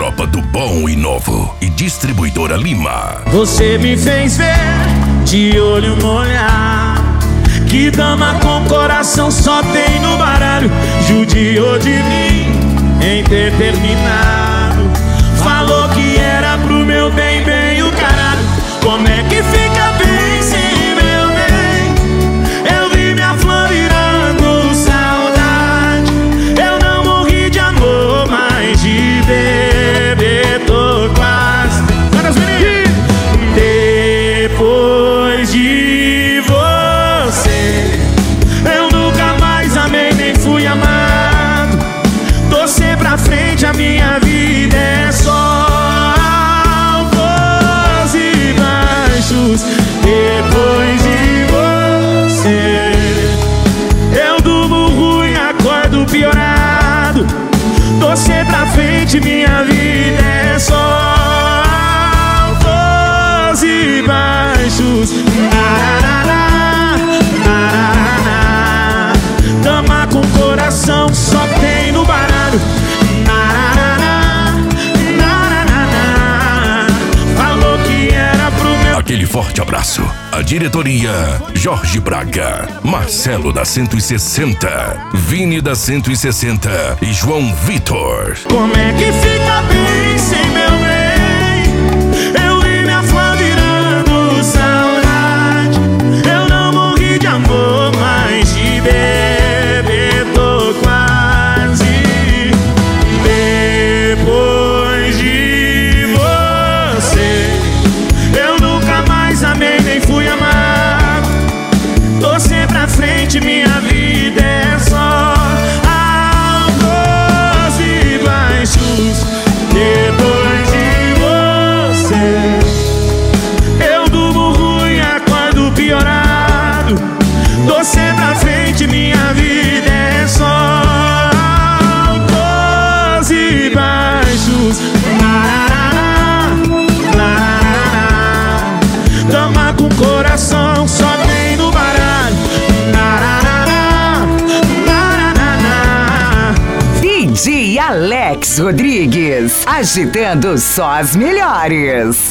tropa do bom e novo e Distribuidora Lima. Você me fez ver de olho molhado, que dama com coração só tem no baralho. Judiou de mim em ter terminado, falou que era pro meu bem, bem o caralho. Como é que fica bem sem meu bem? Eu vi minha flor virando saudade. Eu não morri de amor, mas de beber tô quase. Depois de você, eu nunca mais amei nem fui amado. Torcer pra frente, a minha vida é só altos e baixos. Depois de você, eu durmo ruim, acordo piorado. Torcer pra frente, minha vida é só altos e baixos. Dama com coração só tem no baralho. Falou que era pro meu. Aquele forte abraço. A diretoria: Jorge Braga, Marcelo da 160, Vini da 160 e João Vitor. Como é que fica bem sem meu bem? Eu vi minha flor virando saudade. Eu não morri de amor, mas de beber tô quase. Depois de você, eu nunca mais amei nem fui amado. Torcer pra frente, minha vida é só altos e baixos. Depois de você, eu durmo ruim, acordo piorado. Torcer pra frente, minha vida é só altos e baixos. Dama com coração só tem no baralho. DJ Alex Rodrigues, agitando só as melhores.